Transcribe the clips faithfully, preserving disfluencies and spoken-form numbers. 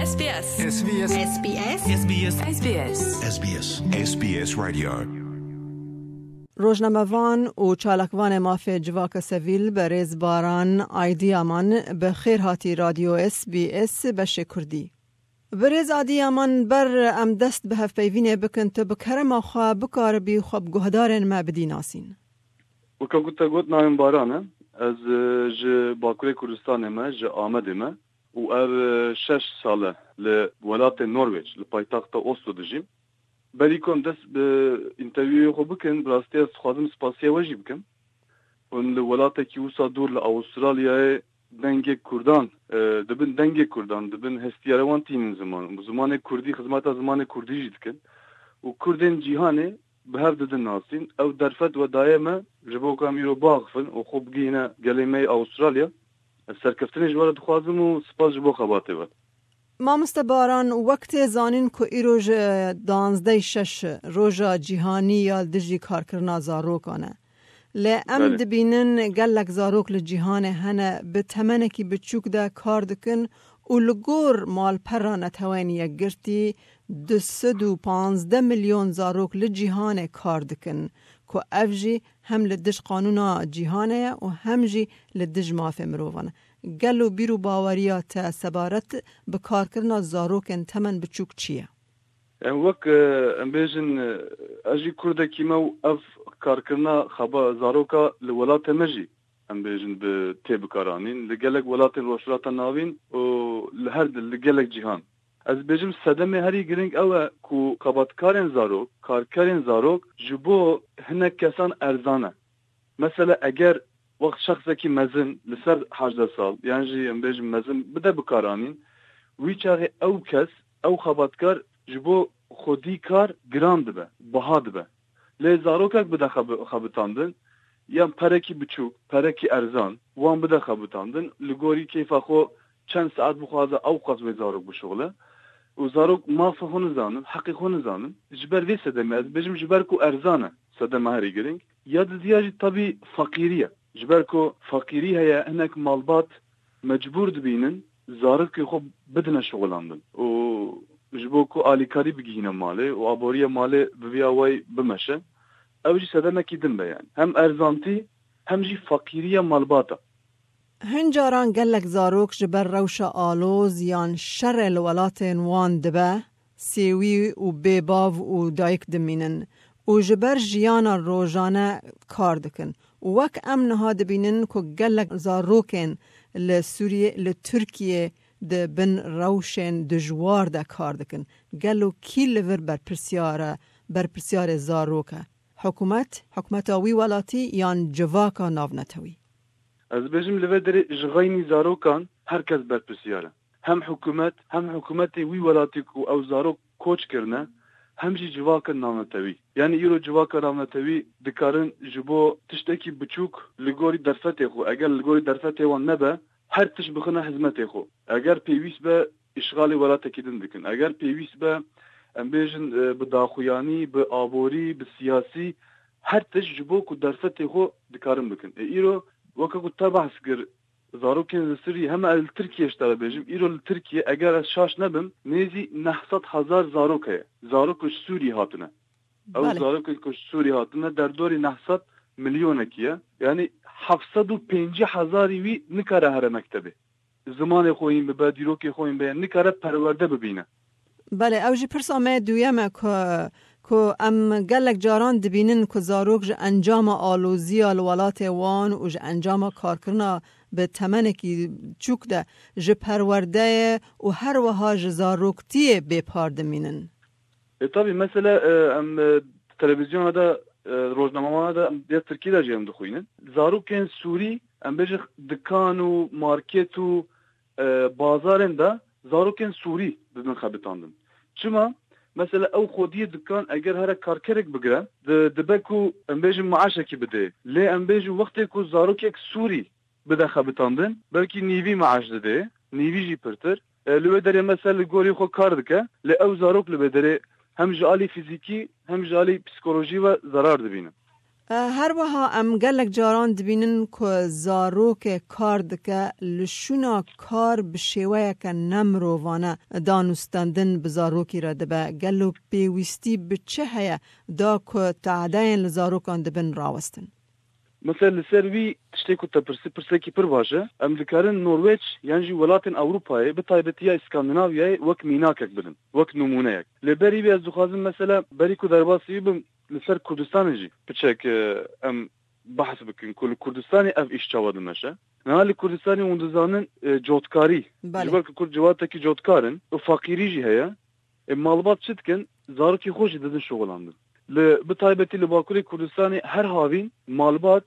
اس بي اس اس بي اس اس بي اس اس بي اس اس بي اس اس بي اس اس بي اس رادیو روزنامه‌وان و چالکوان مافی جواک سویل برز باران ایدیامان به خیر هاتی رادیو اس بی اس بشه کردی. برز ایدیامان بر ام دست به هف پیوینه بکن تو بکرم خواه بکار بی خواب گهدارن ما بدی ناسین. وكان كنت قلت نايم بارانه از ج باكوري كردستان ما ج آمد ما و ار شش ساله لولاية النرويج لپایتخت اوسلو دجیم بلی کن دست به انترویو خو بکن براستی از خواهدم سپاسیه وجی بکن اون لولاية کی وسا دور لأسترالیا دنگ کردان دبن دنگ کردان دبن هستیاروان تین زمان زمان کردی خدمات زمان کردی جید کن و کردین جیهانه به هر ددن ناسین او درفت و دائمه جبو کام یرو باغفن و خوب گینا گلیمه استرالیا سرکفتنش وارد خوازم و سپاس جبو خباته بود. ما مستباران وقت زانین که ای روز دانزده شش روز جهانی یا دجی کار کرنا زاروک آنه. لی ام دبینن گلک زاروک لجهان هنه به تمنه کی بچوک ده کار دکن و لگور مال پرا نتوانی گرتی دویست و پانزده میلیون زاروک لجهان کار دکن که افجی هم لدش قانونا جهانه و هم جی لدش مافه مروفانه. گلو بیرو باوریات سبارت به کار کرنا زاروکن تمن بچوک چیه؟ وک ام بیجن اجی کرده کیما اف کار کرنا خبا زاروکا لولات مجی ام بیجن به تیب کارانین لگلک ولات روشرات ناوین و لهر لگلک جهان از بیجم صدمه هری گرینگ او کو قباطکارن زاروک کارکارن زاروک جبو هنک کسان ارزانه مثلا اگر وقت شخصی که مزن لسر هجده سال یعنی جی ام بیجم مزن بده بکارانین وی چاقی او کس او قباطکار جبو خودی کار گران دبه بها دبه لی زاروکک بده خبتاندن یا پرکی بچوک پرکی ارزان وان بده خبتاندن لگوری کیفا خو چند ساعت بخوازه او قصوی زاروک بشغله و زاروک مافه خون زانن حقی خون زانن جبر وی سدمه از بجم جبر کو ارزانه سدمه هری گرینگ یا دیاجی طبی فقیریه جبر کو فقیری هیا هناك مالبات مجبور دبینن زاروک خو بدنا شغلاندن و جبو کو آلیکاری بگیهنه ماله و آبوریه ماله بویاوی بمشه او جی سدمه کی دن بیان هم ارزانتی هم جی فقیریه مالباتا هنجاران گلک زاروک جبر روش آلوز یان شر الولات وان دبه سیوی و بیباو و دایک دمینن و جبر جیانا روزانه کار دکن وک امنها دبینن که گلک زاروکن لسوریه لترکیه ده بن روشن دجوار ده کار دکن گلو کی لور بر پرسیاره بر پرسیاره زاروکه حکومت حکومت آوی ولاتی یان جواکا ناونتوی از بجم لودر جغاینی زاروکان هر کس برپرسیاره هم حکومت هم حکومت وی ولاتی کو او زاروک کوچ کرنه هم جی جواکا ناونتوی یعنی ایرو جواکا ناونتوی دکارن جبو تشتکی بچوک لگوری درفته خو اگر لگوری درفته وان نبه هر تش بخونه حزمته خو اگر پیویس به اشغال ولاته کدن دکن اگر پیویس به ام بیجن به داخویانی به آبوری به سیاسی هر تش جبو کو درفته خو دکارن بکن ایرو وكا كنت بحث كر زاروكين السري هم التركيا اشتغل بيجم إيرو التركيا أجر شاش نبم نيزي نحصد هزار زاروكية زاروكش سوري هاتنا أو زاروكش سوري هاتنا در دوري نحصد مليون كيا يعني حفصد و پنجی هزاری وی نکاره هر مکتبه زمان خویم به بدیروکی خویم به نکاره پرورده ببینه بله اوجی پرسامه دویمه که که ام گلک جاران دبینن که زاروک جا انجام آلوزی الولات وان و جا انجام کار کرنا به تمنه کی چوک ده جا پرورده و هر وها جا زاروکتی بپار دمینن طبعا مثلا ام تلویزیون دا روزنامه دا دیت ترکی دا جیم دخوینن زاروکین سوری ام بجه دکان و مارکت و بازارن دا زاروکین سوری ددن خبتاندن چما مثلا او خودی دکان اگر هر کارکرک بگره دبکو ام بجه معاشه کی بده لی ام بجه وقتی کو زاروک یک سوری بده خبتاندن بلکی نیوی معاش ده نیوی جی پرتر لو داره مثلا گوری خو کار دکه لی او زاروک لو داره هم جالی فیزیکی هم جالی پسیکولوژی و ضرر دبینه هر وها ام گلک جاران دبینن که زاروک کار دکه لشونا کار بشیوه که نمروانه دانستندن بزاروکی را دبه گلو پیوستی بچه هیا دا که تعدین لزاروکان دبن راوستن. مثلا لسروی تشتی که تپرسی پرسی کی پر باشه ام دکارن نروژ یعنی ولاتن اروپایی به تایبتی اسکاندیناویای وک میناکک بدن وک نمونه یک لبری بی از دخوازم مثلا بری که در باسی بم لسر کردستان جی بچک ام بحث بکن کل کردستانی اف ایش چواد نشه نه کردستانی اون دزانن جوتکاری جبر که کرد جواد تکی جوتکارن و فقیری جی هیا مالبات چت کن زارو کی خوش دادن شغلاندن ل بتایبتی لباکوری کردستانی هر هاوین مالبات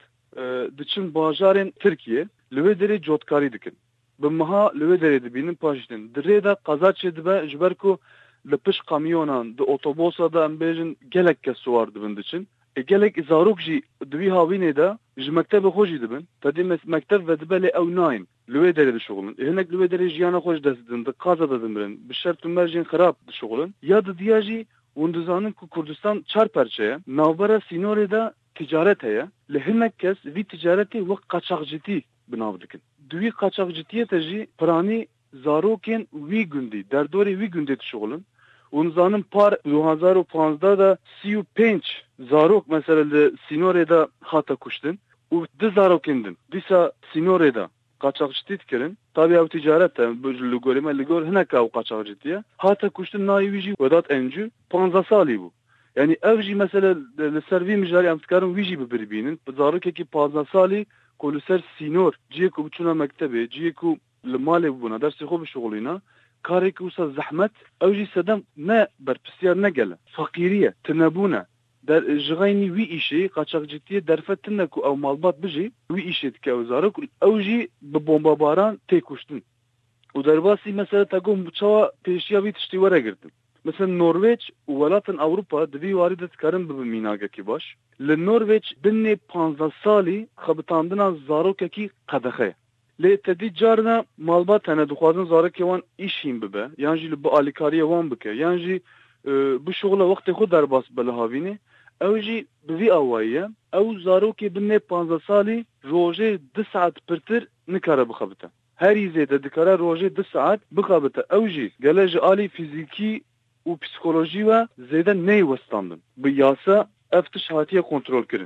دچن باجارن ترکیه لوی دری جوتکاری دکن بمها لوی دری دبینن پاشتن دری دا قضا چدبه جبر کو لپش کامیونان د اتوبوسا دا ام بیجن گلک کسوار دبن دچن گلک زاروک جی دوی هاوینه دا ج مکتب خوشی دبن تدی مکتب و دبل او ناین لوی دری د شغلن هناك لوی دری جیانا خوش دستن د قازا ددن بشرط مرجن خراب د شغلن یا د دیاجی وندزانن کو کردستان چار پرچه ناوبرا سینوری دا ticaret heye lehinek kes vi ticareti ve kaçakcıti binav dikin. Duvi kaçakcıtiyete jî prani zarokên wî gundî derdorê wî gundê dişoğlin. Û zanin par du hezar û panzdeh da sî û pênc zarok mesela li Sînorê da hata kuştin û di zarokên din. Dîsa Sînorê da kaçakcıtî dikirin. Tabii ev ticaret e li gorî me li gor hinek ew kaçakcıtiye. Hata kuştin nayê wî jî wedat encû panzdeh salî bû. Yani ev jî mesela li ser vî mijarî em dikarin wî jî bibirîbînin. Zarokekî panzdeh salî ku li ser Sînor ciyê ku biçûna mektebê ciyê ku li malê bûna dersê xwe bişoğlîna kareke wisa zehmet ew jî sedem ne berpisyar negele fakîriye tinebûne der ji xeynî wî îşê qaçakcıtiye derfetin ku ew malbat bijî wî îşê dike ew zarok ew jî bi bombabaran tê kuştin û derbasî mesela te got çawa pêşiya vî tiştî were girtin. Mesela Norveç û welatên Ewropa di vî warî de dikarin bibin mînagekî baş. Li Norveç binê panzdeh salî xebitandina zarokekî qedexe. Lê tedî carna malbat hene dixwazin zarekê wan îşîn bibe yan jî li bi alîkariya wan bike yan jî bi şoxla wextê xwe derbas be li havînê ew jî bi vî awayiye ew zarokê binê panzdeh salî rojê di saet pirtir nikare bixebite. Herî zêde dikare rojê di saet bixebite ew jî gele ji alî fîzîkî û psikolojî ve zêde neyê westandin. Bi yasa ev tiş hatiye kontrol kirin.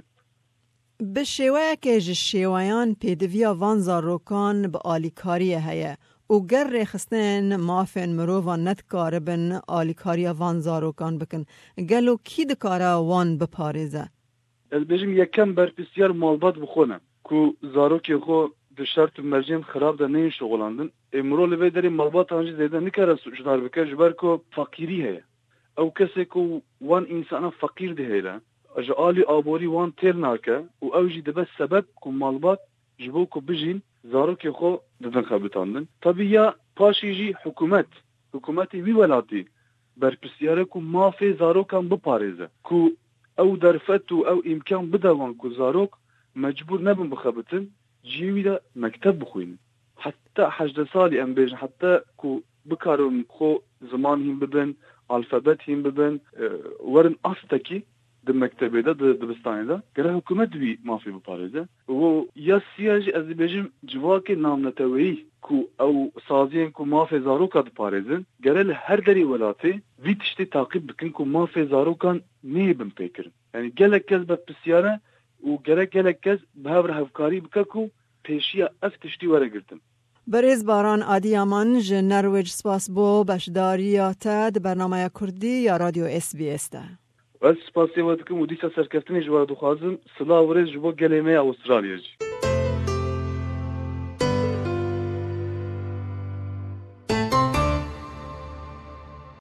Bi şêweyekê ji şêweyan pêdiviya van zarokan bi alîkariyê heye û ger rêxistinên mafên mirovan nedkaribin alîkariya van zarokan bikin. Gelo kî dikare wan biparêze? Ez bêjim yekem berpisyar malbat bixwe ne ku zarokê xwe di şert û mercên xirab de neyên şoğlandin. Ê mirov li vê derê malbatan jî zêde nikare suçdar bike ji ber ku fakîrî heye. Ew kesê ku wan însana fakîr dihêle ji alî aborî wan têr nake û ew jî dibe sebeb ku malbat ji bo ku bijîn zarokê xwe didin xebitandin. Tabii ya paşî jî hikûmet hikûmetê wî welatî berpisyar e ku mafê zarokan biparêze ku ew derfet û ew îmkan bide wan ku zarok mecbûr nebin bixebitin ciyê wî de mekteb bixwînin. Heta hejdeh salî em bêjin heta ku bikarin xwe ziman hîn bibin alfabet hîn bibin werin astekî di mektebê de di dibistanê de gere hikûmet wî mafê biparêze û ya siya jî ez dibêjim civakê namneteweyî ku ew saziyên ku mafê zaroka diparêzin gere li her derê welatê vî tiştê taqîb bikin ku mafê zarokan neyê bin pêkirin. Yani gelek kes berpisyar e û gerek gelek kes bi hev re hevkarî bike ku pêşiya ev tiştî were girtin. Berêzbaran Adiyaman ji Norwêc spas bo beşdariya te di bernameya Kurdî ya Radyo S B S de. Ez spasiyê we dikim û dîsa serkeftinê ji we dixwazim silav rêz ji bo gelê me ya Avustralyayê jî.